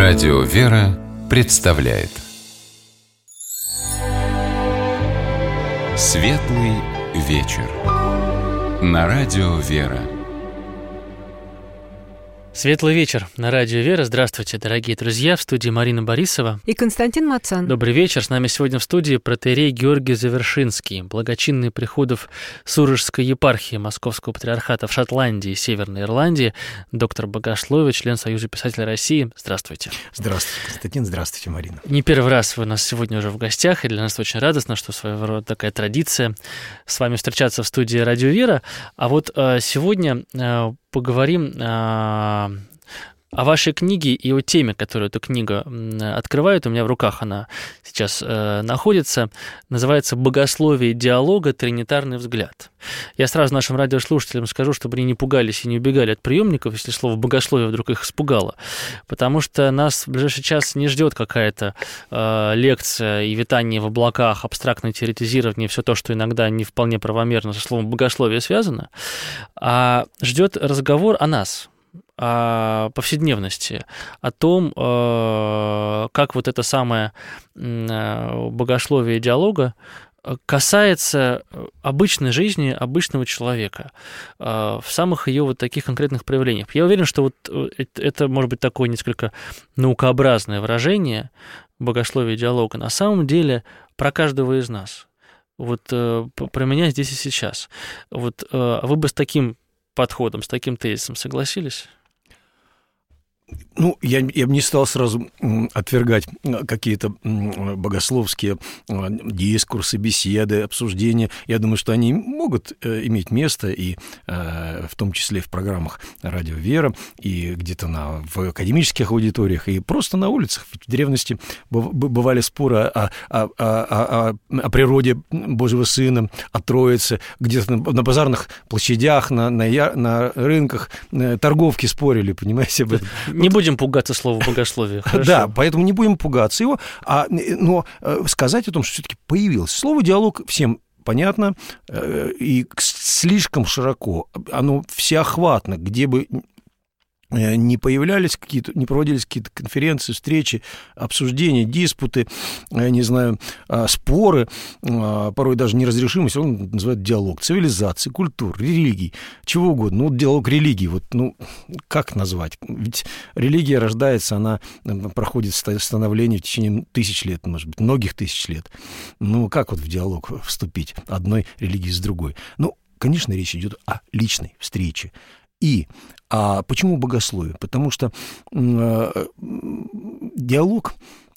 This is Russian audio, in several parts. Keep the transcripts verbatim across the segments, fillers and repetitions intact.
Радио «Вера» представляет Светлый вечер на Радио «Вера». Светлый вечер на Радио «Вера». Здравствуйте, дорогие друзья. В студии Марина Борисова и Константин Мацан. Добрый вечер. С нами сегодня в студии протоиерей Георгий Завершинский, благочинный приходов Сурожской епархии Московского патриархата в Шотландии и Северной Ирландии, доктор богословия, член Союза писателей России. Здравствуйте. Здравствуйте, Константин. Здравствуйте, Марина. Не первый раз вы у нас сегодня уже в гостях, и для нас очень радостно, что своего рода такая традиция с вами встречаться в студии Радио «Вера». А вот э, сегодня э, поговорим э, о вашей книге и о теме, которую эта книга открывает. У меня в руках она сейчас э, находится. Называется «Богословие диалога. Тринитарный взгляд». Я сразу нашим радиослушателям скажу, чтобы они не пугались и не убегали от приемников, если слово «богословие» вдруг их испугало. Потому что нас в ближайший час не ждет какая-то э, лекция и витание в облаках, абстрактное теоретизирование, все то, что иногда не вполне правомерно со словом «богословие» связано, а ждет разговор о нас, о повседневности, о том, как вот это самое богословие диалога касается обычной жизни обычного человека в самых ее вот таких конкретных проявлениях. Я уверен, что вот это может быть такое несколько наукообразное выражение богословия диалога. На самом деле про каждого из нас. Вот про меня здесь и сейчас. Вот вы бы с таким подходом, с таким тезисом согласились? Ну, я, я бы не стал сразу отвергать какие-то богословские дискурсы, беседы, обсуждения. Я думаю, что они могут иметь место, и в том числе в программах «Радио Вера», и где-то на, в академических аудиториях, и просто на улицах. В древности бывали споры о, о, о, о, о природе Божьего Сына, о Троице, где-то на, на базарных площадях, на, на, на рынках торговки спорили, понимаете, об этом. Не будем пугаться слова богословие. Хорошо. Да, поэтому не будем пугаться его, а, но сказать о том, что все-таки появилось слово «диалог», всем понятно, и слишком широко, оно всеохватно, где бы не появлялись какие-то, не проводились какие-то конференции, встречи, обсуждения, диспуты, не знаю, споры, порой даже неразрешимость, он называет диалог цивилизации, культур, религий, чего угодно. Ну, вот диалог религии, вот, ну, как назвать? Ведь религия рождается, она проходит становление в течение тысяч лет, может быть, многих тысяч лет. Ну, как вот в диалог вступить одной религии с другой? Ну, конечно, речь идет о личной встрече. И а почему богословие? Потому что э, диалог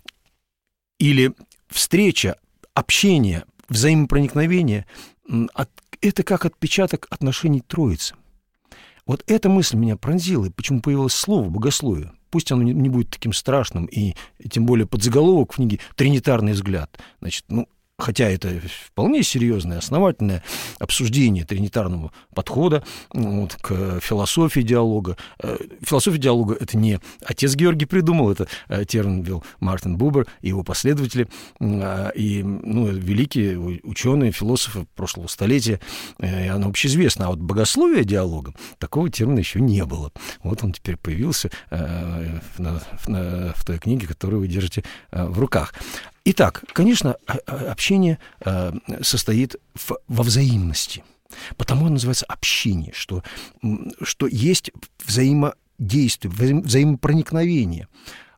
или встреча, общение, взаимопроникновение от, это как отпечаток отношений Троицы. Вот эта мысль меня пронзила, и почему появилось слово «богословие». Пусть оно не будет таким страшным, и тем более подзаголовок в книге «Тринитарный взгляд». Значит, ну, хотя это вполне серьезное, основательное обсуждение тринитарного подхода вот, к философии диалога. Философия диалога — это не отец Георгий придумал, это термин ввел Мартин Бубер и его последователи, и ну, великие ученые, философы прошлого столетия, и оно общеизвестно. А вот богословие диалога, такого термина еще не было. Вот он теперь появился в, в, в той книге, которую вы держите в руках. Итак, конечно, общение состоит в, во взаимности. Потому оно называется общение, что, что есть взаимодействие, взаим, взаимопроникновение.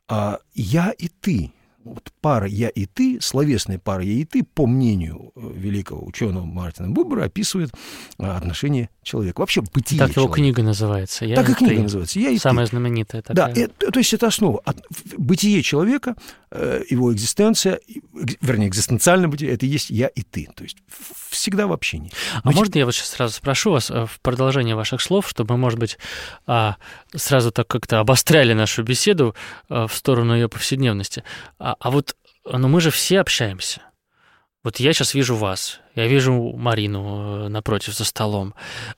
Я и ты. Вот пара «я и ты», словесная пара «я и ты», по мнению великого ученого Мартина Бубера, описывает отношения человека. Вообще бытие Так человека. Его книга называется. «Я так и и книга ты». называется. «Я и Самая ты». знаменитая такая. Да, это, то есть это основа. Бытие человека, его экзистенция, вернее, экзистенциальное бытие, это и есть «я и ты». То есть всегда в общении. А Быть... можно я вот сейчас сразу спрошу вас в продолжение ваших слов, чтобы мы, может быть, сразу так как-то обостряли нашу беседу в сторону ее повседневности. А, а вот ну, мы же все общаемся. Вот я сейчас вижу вас, я вижу Марину напротив за столом.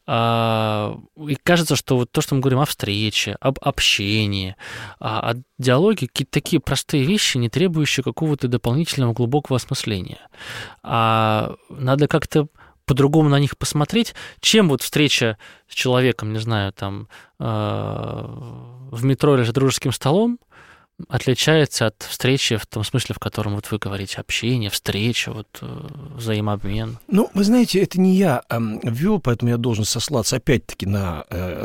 И кажется, что вот то, что мы говорим о встрече, об общении, о диалоге, какие-то такие простые вещи, не требующие какого-то дополнительного глубокого осмысления. А надо как-то по-другому на них посмотреть, чем вот встреча с человеком, не знаю, там, в метро или за дружеским столом, отличается от встречи в том смысле, в котором вот вы говорите, общение, встреча, вот, взаимообмен? Ну, вы знаете, это не я ввел, поэтому я должен сослаться опять-таки на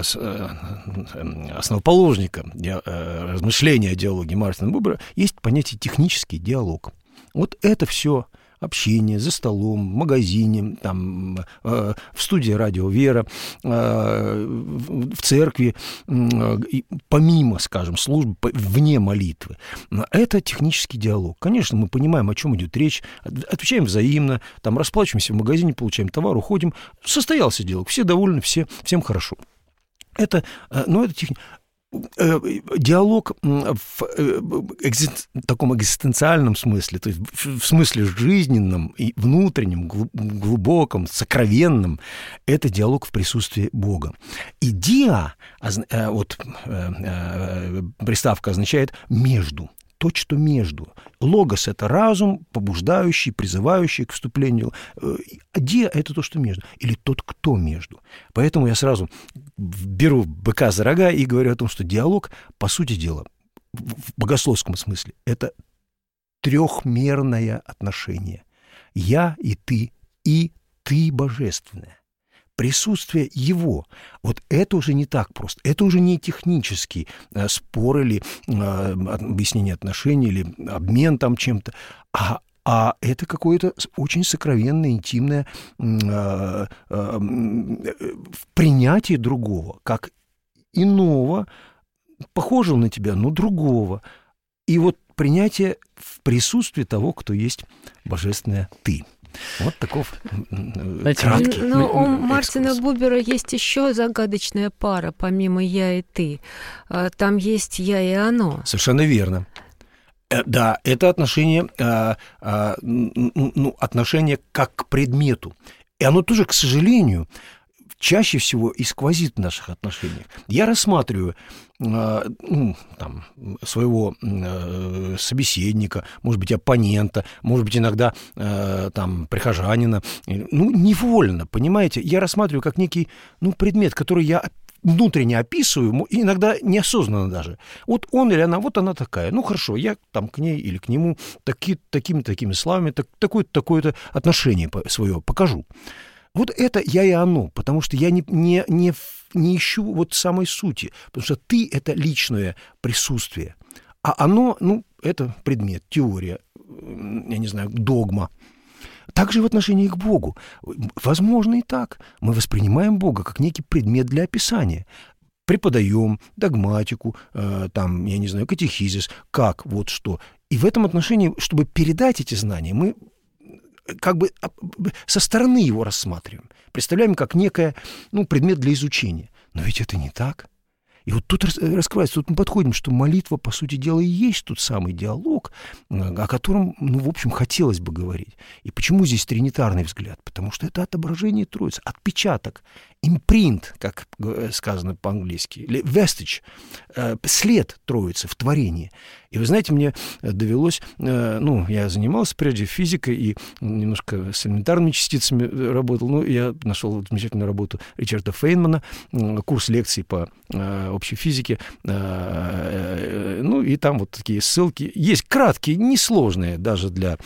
основоположника размышления о диалоге Мартина Бубера. Есть понятие технический диалог. Вот это все общение за столом, в магазине, там, э, в студии «Радио Вера», э, в церкви, э, помимо, скажем, службы, вне молитвы. Это технический диалог. Конечно, мы понимаем, о чем идет речь, отвечаем взаимно, там, расплачиваемся в магазине, получаем товар, уходим. Состоялся диалог, все довольны, все, всем хорошо. Это, ну, это технический диалог в таком экзистенциальном смысле, то есть в смысле жизненном и внутреннем, глубоком, сокровенном, это диалог в присутствии Бога. И диа, вот приставка означает «между». То, что между. Логос — это разум, побуждающий, призывающий к вступлению. А диа — это то, что между. Или тот, кто между. Поэтому я сразу беру быка за рога и говорю о том, что диалог, по сути дела, в богословском смысле, это трехмерное отношение. Я и ты, и ты божественное. Присутствие его, вот это уже не так просто. Это уже не технический э, спор или э, объяснение отношений, или обмен там чем-то, а, а это какое-то очень сокровенное, интимное э, э, принятие другого, как иного, похожего на тебя, но другого. И вот принятие в присутствии того, кто есть божественное «ты». Вот таков Знаете, краткий. Но у Мартина Бубера есть еще загадочная пара, помимо «я» и «ты». Там есть «я» и «оно». Совершенно верно. Да, это отношение, ну, отношение как к предмету. И оно тоже, к сожалению, чаще всего и сквозит в наших отношениях. Я рассматриваю ну, там, своего э, собеседника, может быть, оппонента, может быть, иногда э, там, прихожанина. Ну, невольно, понимаете? Я рассматриваю как некий ну, предмет, который я внутренне описываю, иногда неосознанно даже. Вот он или она, вот она такая. Ну, хорошо, я там к ней или к нему таки, такими-такими словами, так, такое-то, такое-то отношение свое покажу. Вот это я и оно, потому что я не, не, не, не ищу вот самой сути, потому что ты — это личное присутствие, а оно, ну, это предмет, теория, я не знаю, догма. Также в отношении к Богу. Возможно и так. Мы воспринимаем Бога как некий предмет для описания. Преподаем догматику, э, там, я не знаю, катехизис, как, вот что. И в этом отношении, чтобы передать эти знания, мы как бы со стороны его рассматриваем, представляем как некое, ну, предмет для изучения. Но ведь это не так. И вот тут раскрывается, тут мы подходим, что молитва, по сути дела, и есть тот самый диалог, о котором, ну, в общем, хотелось бы говорить. И почему здесь тринитарный взгляд? Потому что это отображение Троицы, отпечаток, импринт, как сказано по-английски, или vestige, след Троицы в творении. И вы знаете, мне довелось, ну, я занимался прежде физикой и немножко с элементарными частицами работал. Ну, я нашел замечательную работу Ричарда Фейнмана, курс лекций по общей физике. Ну, и там вот такие ссылки. Есть краткие, несложные даже для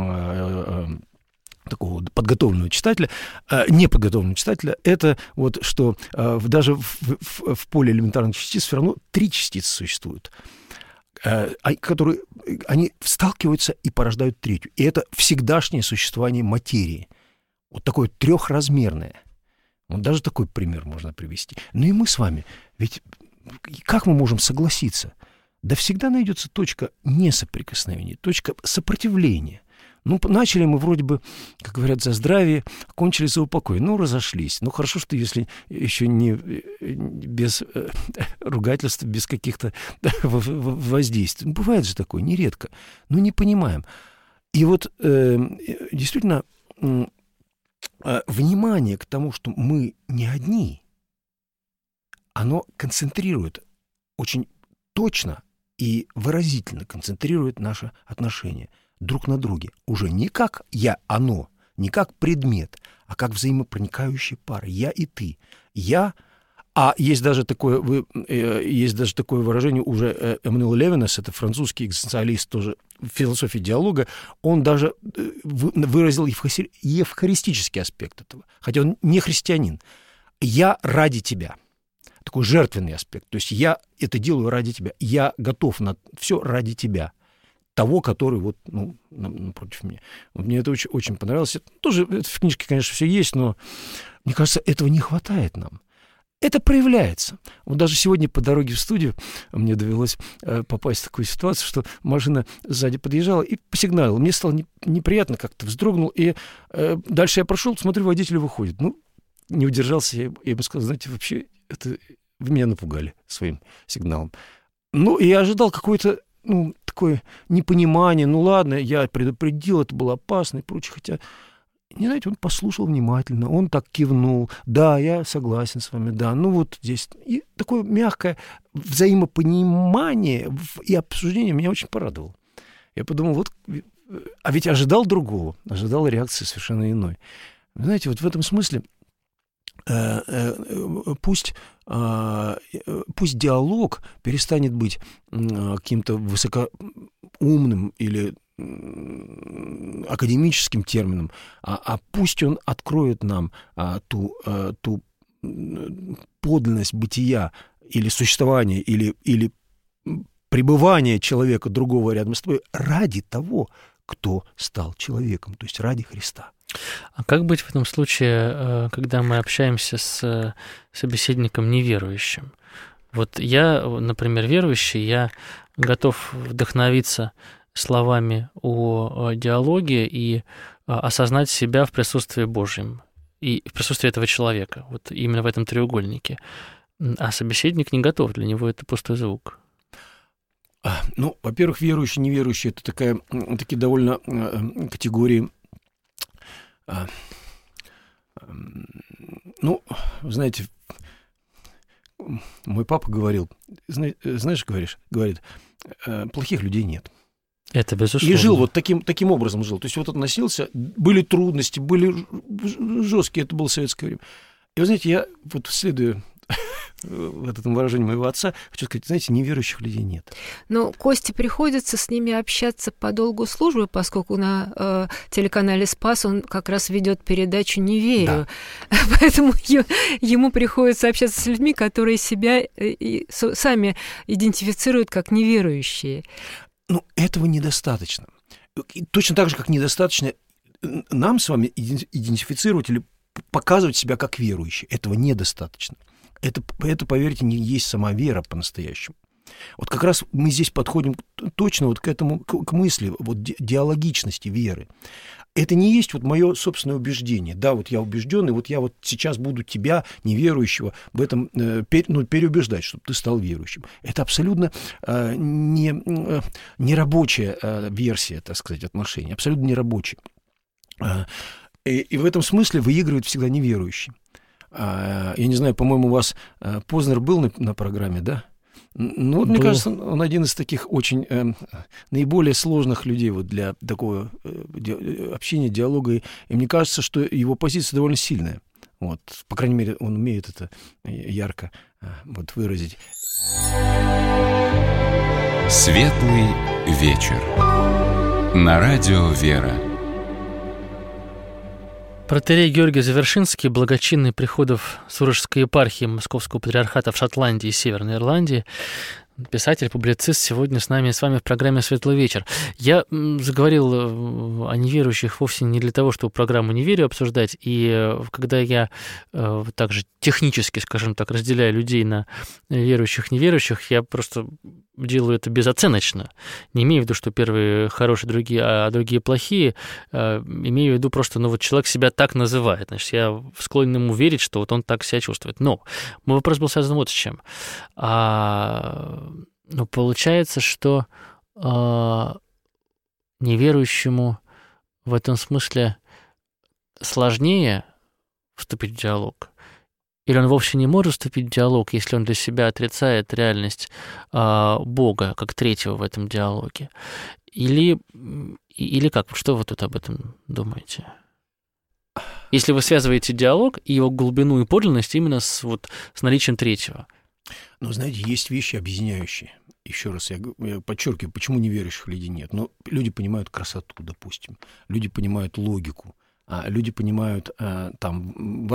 такого подготовленного читателя, неподготовленного читателя, это вот что даже в, в, в поле элементарных частиц все равно три частицы существуют, которые они сталкиваются и порождают третью. И это всегдашнее существование материи. Вот такое трехразмерное. Вот даже такой пример можно привести. Ну и мы с вами, ведь как мы можем согласиться? Да всегда найдется точка несоприкосновения, точка сопротивления. Ну, начали мы вроде бы, как говорят, за здравие, кончили за упокой. Ну, разошлись. Ну, хорошо, что если еще не без э, ругательств, без каких-то воздействий. Ну, бывает же такое, нередко. Но не понимаем. И вот э, действительно э, внимание к тому, что мы не одни, оно концентрирует очень точно и выразительно концентрирует наши отношения друг на друге. Уже не как я-оно, не как предмет, а как взаимопроникающие пары. Я и ты. Я, А есть даже такое, вы, есть даже такое выражение уже Эммануэл Левинас, это французский экзистенциалист тоже в философии диалога, он даже выразил евхаристический аспект этого, хотя он не христианин. «Я ради тебя». Такой жертвенный аспект. То есть я это делаю ради тебя. Я готов на все ради тебя. Того, который вот, ну, напротив меня. Вот мне это очень, очень понравилось. Это тоже это в книжке, конечно, все есть, но мне кажется, этого не хватает нам. Это проявляется. Вот даже сегодня по дороге в студию мне довелось э, попасть в такую ситуацию, что машина сзади подъезжала и посигналила. Мне стало не, неприятно, как-то вздрогнул. И э, дальше я прошел, смотрю, водитель выходит. Ну, не удержался, я, я ему сказал, знаете, вообще, это вы меня напугали своим сигналом. Ну, и я ожидал какое-то, ну, такое непонимание. Ну, ладно, я предупредил, это было опасно и прочее. Хотя, не знаете, он послушал внимательно, он так кивнул. Да, я согласен с вами, да. Ну, вот здесь. И такое мягкое взаимопонимание и обсуждение меня очень порадовало. Я подумал, вот, а ведь ожидал другого, ожидал реакции совершенно иной. Вы знаете, вот в этом смысле пусть, пусть диалог перестанет быть каким-то высокоумным или академическим термином, а, а пусть он откроет нам а, ту, а, ту подлинность бытия или существования, или, или пребывания человека другого рядом с тобой ради того, кто стал человеком, то есть ради Христа. А как быть в этом случае, когда мы общаемся с собеседником неверующим? Вот я, например, верующий, я готов вдохновиться словами о диалоге и осознать себя в присутствии Божьем и в присутствии этого человека, вот именно в этом треугольнике. А собеседник не готов, для него это пустой звук. Ну, во-первых, верующий, неверующий — это такая, такие довольно категории. Ну, знаете, мой папа говорил, знаешь, говоришь, говорит, плохих людей нет. Это безусловно. И жил вот таким, таким образом жил. То есть вот он носился, были трудности, были жесткие, это было советское время. И вы знаете, я вот следуя в этом выражении моего отца, хочу сказать, знаете, неверующих людей нет. Но Косте приходится с ними общаться по долгу службы, поскольку на э, телеканале «Спас» он как раз ведет передачу «Не верю». Да. Поэтому ему приходится общаться с людьми, которые себя и, сами идентифицируют как неверующие. Ну, этого недостаточно. Точно так же, как недостаточно нам с вами идентифицировать или показывать себя как верующие. Этого недостаточно. Это, это, поверьте, не есть сама вера по-настоящему. Вот как раз мы здесь подходим точно вот к этому, к, к мысли вот диалогичности веры. Это не есть вот мое собственное убеждение. Да, вот я убежден, и вот я вот сейчас буду тебя, неверующего, в этом э, пер, ну, переубеждать, чтобы ты стал верующим. Это абсолютно э, не, э, не рабочая э, версия, так сказать, отношений, абсолютно не рабочая. Э, и, и в этом смысле выигрывает всегда неверующий. Э, я не знаю, по-моему, у вас э, Познер был на, на программе, да? Ну, вот, мне кажется, он один из таких очень э, наиболее сложных людей вот для такого э, ди- общения, диалога. И, и мне кажется, что его позиция довольно сильная. Вот, по крайней мере, он умеет это ярко э, вот, выразить. Светлый вечер. На радио «Вера». Протоиерей Георгий Завершинский, благочинный приходов Сурожской епархии Московского патриархата в Шотландии и Северной Ирландии, писатель, публицист, сегодня с нами, с вами в программе «Светлый вечер». Я заговорил о неверующих вовсе не для того, чтобы программу «Не верю» обсуждать, и когда я также технически, скажем так, разделяю людей на верующих и неверующих, я просто делаю это безоценочно. Не имею в виду, что первые хорошие, другие, а другие плохие. Имею в виду просто, ну вот человек себя так называет. Значит, я склонен ему верить, что вот он так себя чувствует. Но мой вопрос был связан вот с чем. А, ну, получается, что а, неверующему в этом смысле сложнее вступить в диалог. Или он вовсе не может вступить в диалог, если он для себя отрицает реальность э, Бога как третьего в этом диалоге? Или, или как? Что вы тут об этом думаете? Если вы связываете диалог и его глубину и подлинность именно с, вот, с наличием третьего. Ну, знаете, есть вещи объединяющие. Еще раз я, я подчеркиваю, почему неверующих людей нет. Но люди понимают красоту, допустим. Люди понимают логику. Люди понимают там,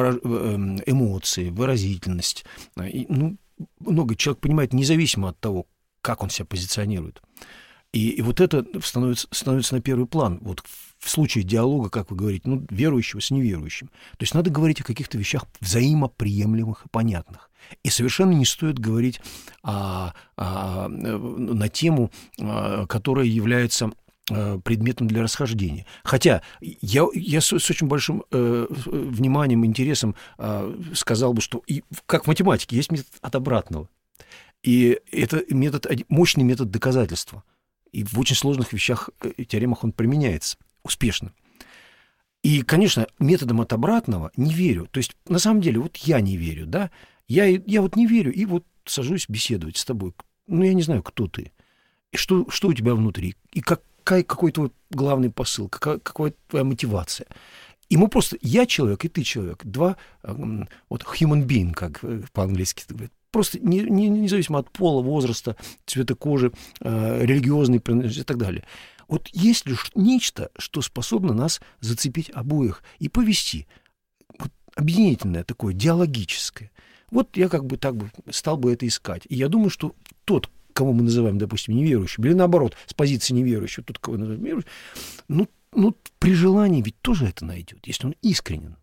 эмоции, выразительность. И, ну, много человек понимает независимо от того, как он себя позиционирует. И, и вот это становится, становится на первый план. Вот в случае диалога, как вы говорите, ну, верующего с неверующим. То есть надо говорить о каких-то вещах взаимоприемлемых и понятных. И совершенно не стоит говорить о, о, на тему, которая является предметом для расхождения. Хотя я, я с, с очень большим э, вниманием, интересом э, сказал бы, что и, как в математике есть метод от обратного. И это метод, мощный метод доказательства. И в очень сложных вещах, теоремах он применяется успешно. И, конечно, методом от обратного не верю. То есть, на самом деле, вот я не верю, да? Я, я вот не верю, и вот сажусь беседовать с тобой. Ну, я не знаю, кто ты, и что, что у тебя внутри, и как Какой, какой твой главный посыл, какая, какая твоя мотивация. И мы просто, я человек, и ты человек, два, вот human being, как по-английски говорят, просто не, не, независимо от пола, возраста, цвета кожи, э, религиозной принадлежности и так далее. Вот есть ли нечто, что способно нас зацепить обоих и повести, вот, объединительное такое, диалогическое. Вот я как бы так бы стал бы это искать. И я думаю, что тот, кого мы называем, допустим, неверующим, или наоборот, с позиции неверующего, тот, кого мы называем неверующим, ну, ну, при желании ведь тоже это найдет, если он искренен.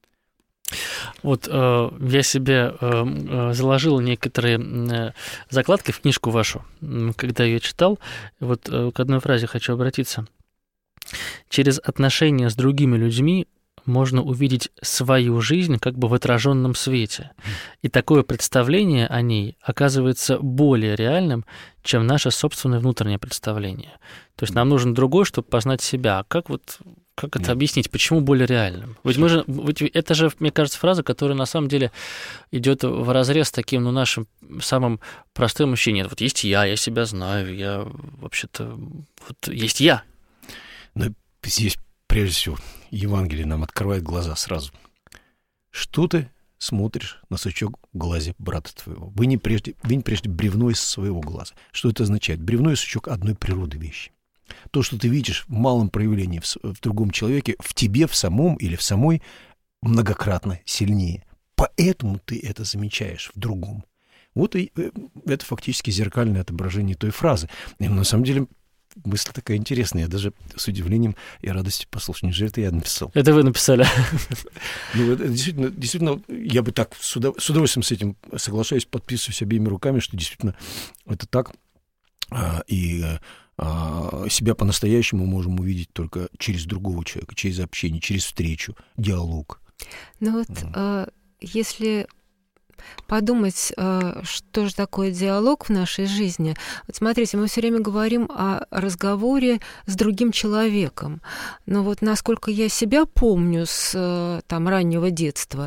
Вот э, я себе э, заложил некоторые э, закладки в книжку вашу, когда ее читал. Вот э, к одной фразе хочу обратиться. Через отношения с другими людьми можно увидеть свою жизнь как бы в отраженном свете. И такое представление о ней оказывается более реальным, чем наше собственное внутреннее представление. То есть нам нужен другой, чтобы познать себя. А как вот как это объяснить? Почему более реальным? Ведь мы же, ведь это же, мне кажется, фраза, которая на самом деле идет вразрез с таким, ну, нашим самым простым ощущением. Вот есть я, я себя знаю, я вообще-то... Вот есть я. Но здесь, прежде всего, Евангелие нам открывает глаза сразу. Что ты смотришь на сучок в глазе брата твоего? Вынь прежде, вынь прежде бревно из своего глаза. Что это означает? Бревно и сучок одной природы вещи. То, что ты видишь в малом проявлении в, в другом человеке, в тебе, в самом или в самой, многократно сильнее. Поэтому ты это замечаешь в другом. Вот и это фактически зеркальное отображение той фразы. И на самом деле мысль такая интересная. Я даже с удивлением и радостью послушал. Неужели это я написал? Это вы написали. Ну, это действительно, действительно, я бы так с удовольствием с этим соглашаюсь, подписываюсь обеими руками, что действительно это так. И себя по-настоящему можем увидеть только через другого человека, через общение, через встречу, диалог. Ну вот, mm. если подумать, что же такое диалог в нашей жизни. Вот смотрите, мы все время говорим о разговоре с другим человеком. Но вот насколько я себя помню с там, раннего детства,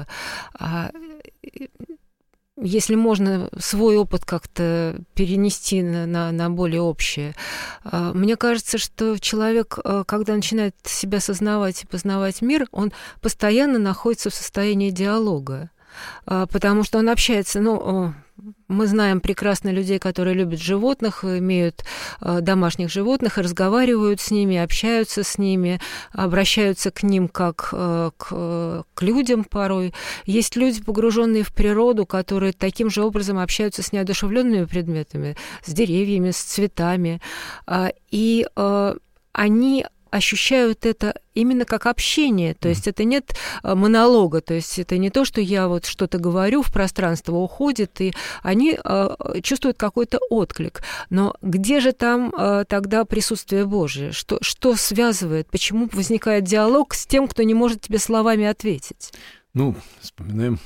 если можно свой опыт как-то перенести на, на, на более общее, мне кажется, что человек, когда начинает себя сознавать и познавать мир, он постоянно находится в состоянии диалога. Потому что он общается, ну, мы знаем прекрасно людей, которые любят животных, имеют домашних животных, и разговаривают с ними, общаются с ними, обращаются к ним как к, к людям порой. Есть люди, погруженные в природу, которые таким же образом общаются с неодушевленными предметами, с деревьями, с цветами. И они ощущают это именно как общение, то есть это нет монолога, то есть это не то, что я вот что-то говорю, в пространство уходит, и они чувствуют какой-то отклик. Но где же там тогда присутствие Божие? Что, что связывает? Почему возникает диалог с тем, кто не может тебе словами ответить? Ну, вспоминаем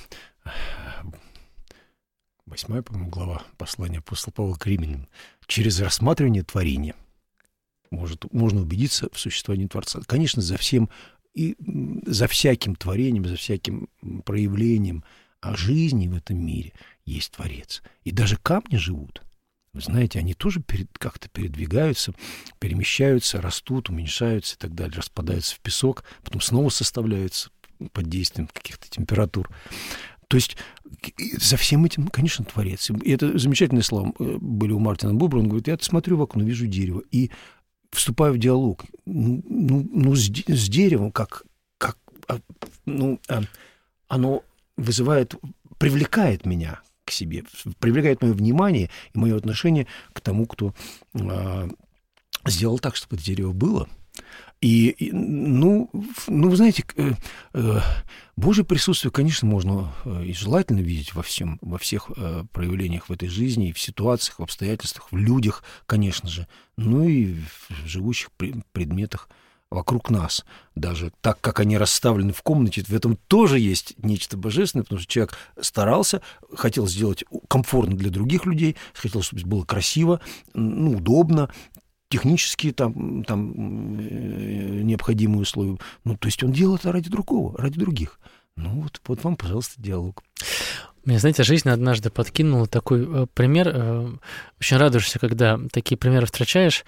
восьмая, по-моему, глава послания апостола Павла к Римлянам. Через рассматривание творения Может, можно убедиться в существовании Творца. Конечно, за всем и за всяким творением, за всяким проявлением жизни в этом мире есть Творец. И даже камни живут. Вы знаете, они тоже перед, как-то передвигаются, перемещаются, растут, уменьшаются и так далее, распадаются в песок, потом снова составляются, под действием каких-то температур. То есть за всем этим, конечно, Творец. И это замечательные слова были у Мартина Бубра. Он говорит, я смотрю в окно, вижу дерево, и вступаю в диалог. Ну, ну с, с деревом, как, как ну, оно вызывает, привлекает меня к себе, привлекает мое внимание и мое отношение к тому, кто а, сделал так, чтобы это дерево было. И, и ну, ну, вы знаете, э, э, Божье присутствие, конечно, можно э, и желательно видеть во всем, во всех э, проявлениях в этой жизни, и в ситуациях, в обстоятельствах, в людях, конечно же, ну и в живущих предметах вокруг нас. Даже так, как они расставлены в комнате, в этом тоже есть нечто божественное, потому что человек старался, хотел сделать комфортно для других людей, хотел, чтобы было красиво, ну, удобно, технические там, там необходимые условия. Ну, то есть он делал это ради другого, ради других. Ну, вот, вот вам, пожалуйста, диалог. Мне, знаете, жизнь однажды подкинула такой э, пример. Э, очень радуешься, когда такие примеры встречаешь,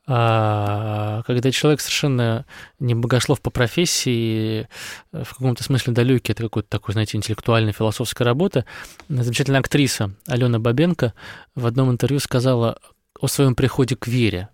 э, когда человек совершенно не богослов по профессии, в каком-то смысле далекий, это какой-то такой, знаете, интеллектуальная, философская работа. Замечательная актриса Алена Бабенко в одном интервью сказала о своем приходе к вере.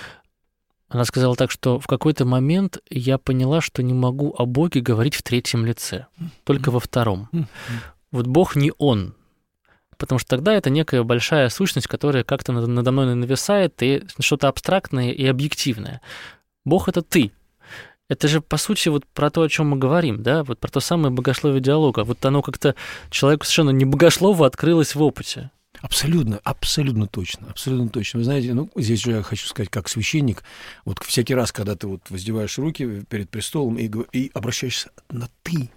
Она сказала так, что в какой-то момент я поняла, что не могу о Боге говорить в третьем лице, только во втором. Вот Бог не Он, потому что тогда это некая большая сущность, которая как-то надо мной нависает, и что-то абстрактное и объективное. Бог — это ты. Это же, по сути, вот про то, о чем мы говорим, да, вот про то самое богословие диалога. Вот оно как-то человеку совершенно не богослово открылось в опыте. Абсолютно, абсолютно точно, абсолютно точно. Вы знаете, ну, здесь же я хочу сказать, как священник, вот всякий раз, когда ты вот воздеваешь руки перед престолом и, и обращаешься на «ты»,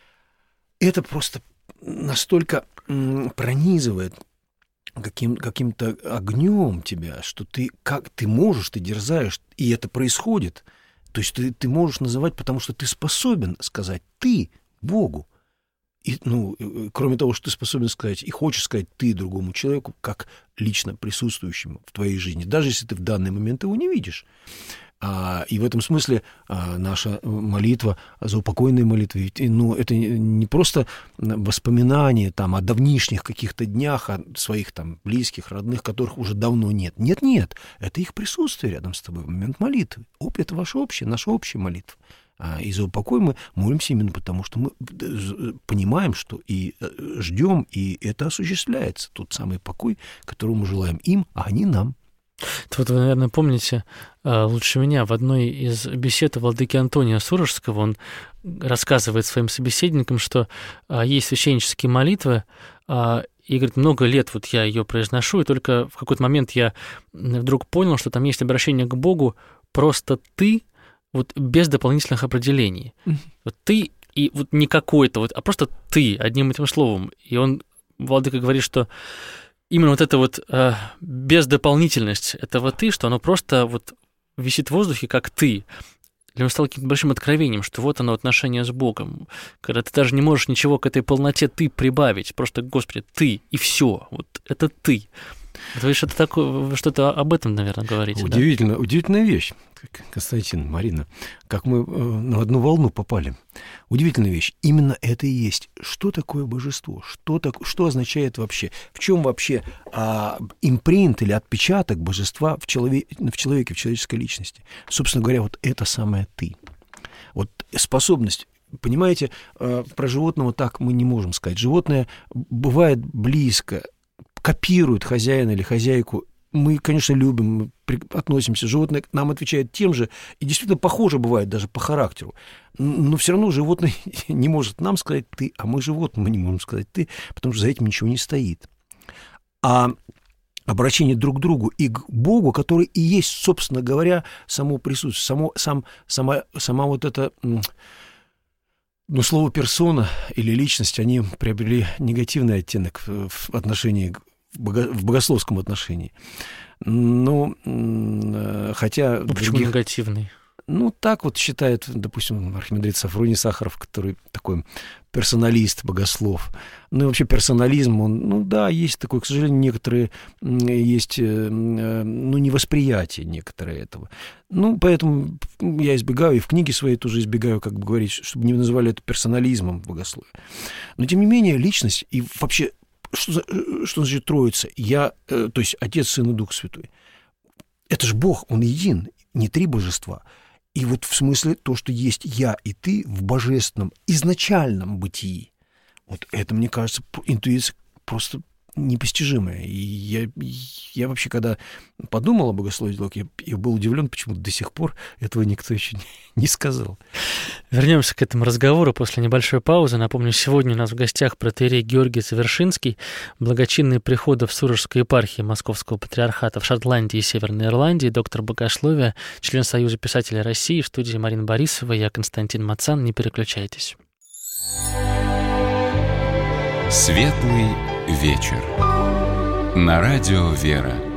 это просто настолько пронизывает каким, каким-то огнем тебя, что ты, как, ты можешь, ты дерзаешь, и это происходит. То есть ты, ты можешь называть, потому что ты способен сказать «ты» Богу. И, ну, кроме того, что ты способен сказать и хочешь сказать ты другому человеку, как лично присутствующему в твоей жизни, даже если ты в данный момент его не видишь. А, и в этом смысле а, наша молитва, заупокойная молитва, ведь, ну, это не просто воспоминания там, о давнишних каких-то днях, о своих там, близких, родных, которых уже давно нет. Нет-нет, это их присутствие рядом с тобой в момент молитвы. Это ваша общая, наша общая молитва. И за упокой мы молимся именно потому, что мы понимаем, что и ждем, и это осуществляется. Тот самый покой, которого мы желаем им, а они нам. Вот вы, наверное, помните лучше меня, в одной из бесед владыки Антония Сурожского он рассказывает своим собеседникам, что есть священнические молитвы, и, говорит, много лет вот я ее произношу, и только в какой-то момент я вдруг понял, что там есть обращение к Богу просто «ты», вот без дополнительных определений. Mm-hmm. Вот ты и вот не какой-то, вот, а просто ты, одним этим словом. И он, владыка, говорит, что именно вот эта вот э, бездополнительность этого ты, что оно просто вот висит в воздухе, как ты. Для него стало каким-то большим откровением, что вот оно отношение с Богом, когда ты даже не можешь ничего к этой полноте ты прибавить, просто, Господи, ты, и все, вот это ты. Вы что-то такое, вы что-то об этом, наверное, говорите. Удивительно, да? Удивительная вещь, Константин, Марина, как мы на одну волну попали. Удивительная вещь. Именно это и есть. Что такое божество? Что, так, что означает вообще? В чем вообще а, импринт или отпечаток божества в, человек, в человеке, в человеческой личности? Собственно говоря, вот это самое ты. Вот способность. Понимаете, про животного так мы не можем сказать. Животное бывает близко, копирует хозяина или хозяйку. Мы, конечно, любим, мы относимся. Животное к нам отвечает тем же, и действительно похоже бывает даже по характеру. Но все равно животное не может нам сказать «ты», а мы животному не можем сказать «ты», потому что за этим ничего не стоит. А обращение друг к другу и к Богу, который и есть, собственно говоря, само присутствие, само, сам, сама, сама вот эта... Но слово «персона» или «личность», они приобрели негативный оттенок в отношении, в богословском отношении. Ну, хотя... Ну, почему других... негативный? Ну, так вот считает, допустим, архимандрит Сафроний Сахаров, который такой персоналист, богослов. Ну и вообще персонализм, он, ну да, есть такой, к сожалению, некоторые, есть, ну, невосприятие некоторые этого. Ну, поэтому я избегаю, и в книге своей тоже избегаю, как бы говорить, чтобы не называли это персонализмом в богословии. Но, тем не менее, личность и вообще, что, что значит Троица? Я, то есть Отец, Сын и Дух Святой. Это же Бог, Он един, не три божества. И вот в смысле то, что есть я и ты в божественном, изначальном бытии, вот это, мне кажется, интуиция просто непостижимая. И я, я вообще, когда подумал о богословии, я, я был удивлен, почему до сих пор этого никто еще не, не сказал. Вернемся к этому разговору после небольшой паузы. Напомню, сегодня у нас в гостях протоиерей Георгий Завершинский, благочинный приходов Сурожской епархии Московского патриархата в Шотландии и Северной Ирландии, доктор богословия, член Союза писателей России. В студии Марина Борисова, я Константин Мацан. Не переключайтесь. Светлый вечер. На радио «Вера».